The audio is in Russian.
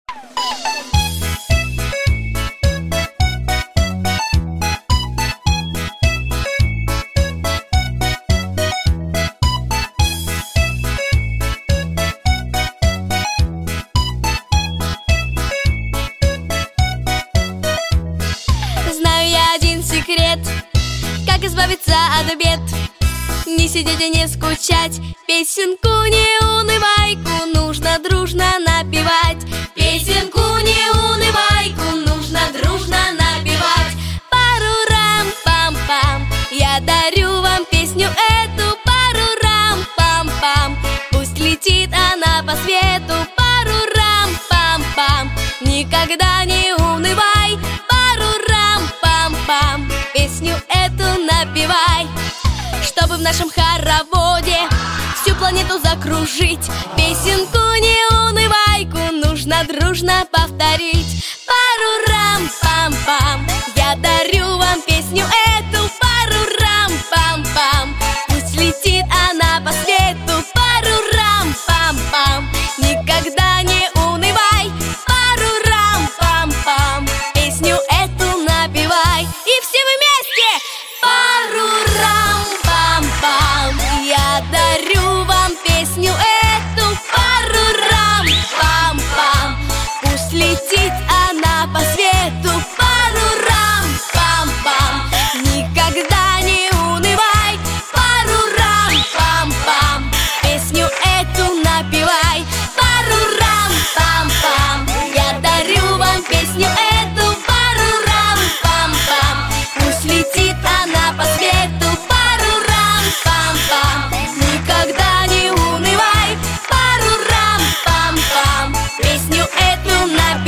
Знаю я один секрет, как избавиться от бед. Не сидеть и не скучать, песенку не унывайку нужно дружно напевать. Песенку не унывайку нужно дружно напевать. Пару-рам-пам-пам, я дарю вам песню эту. Пару-рам-пам-пам, пусть летит она по свету. Пару-рам-пам-пам, никогда не унывай. Пару-рам-пам-пам, песню эту напевай. Чтобы в нашем хороводе всю планету закружить, песенку не унывайку нужно дружно повторить. Пару-рам-пам-пам, я дарю вам песню эту. Пару-рам-пам-пам, пусть летит она по свету. Пару-рам-пам-пам, никогда не унывай. Пару-рам-пам-пам, песню эту напевай. И все вместе! Пару-рам-пам-пам, я дарю вам песню эту. Пару-рам-пам-пам, пусть летит она по свету. Пару-рам-пам-пам, никогда не унывай. Пару-рам-пам-пам, песню эту напевай. Пару-рам-пам-пам, я дарю вам песню эту. Пару-рам-пам-пам, пусть летит она по свету. Пару-рам-пам-пам, никогда не унывай. Пару-рам-пам-пам, песню эту напевай.